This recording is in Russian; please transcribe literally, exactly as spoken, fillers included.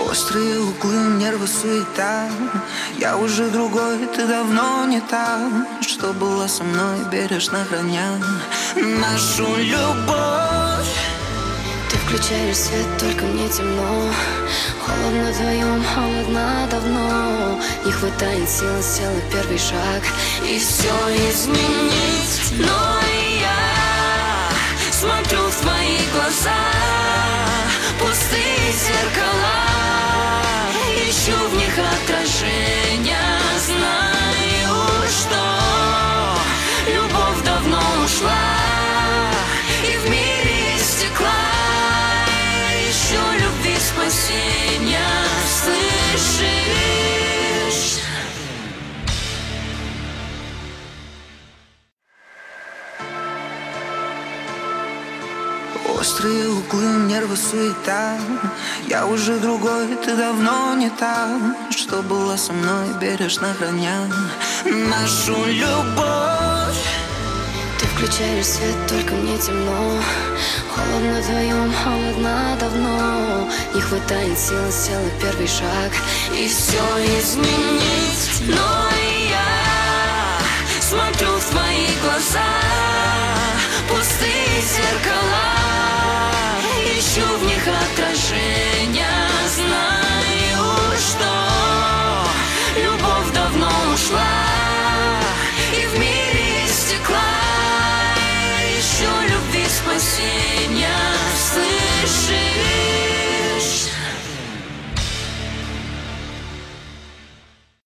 Острые углы, нервы, суета. Я уже другой, ты давно не та, что была со мной, бережно храня нашу любовь. Ты включаешь свет, только мне темно. Холодно вдвоем, холодно давно. Не хватает сил, сделать первый шаг и все изменить. Но я смотрю в твои глаза, пустые зеркала, ищу в них отражения. Знаю, что любовь давно ушла, и в мире есть стекла. Ищу любви спасения, слышишь? Острые углы, нервы, суета. Я уже другой, ты давно не та, что была со мной, бережно храня нашу любовь. Ты включаешь свет, только мне темно. Холодно вдвоем, холодно давно. Не хватает сил, сделать первый шаг и все изменить. Но я смотрю в твои глаза, пустые зеркала,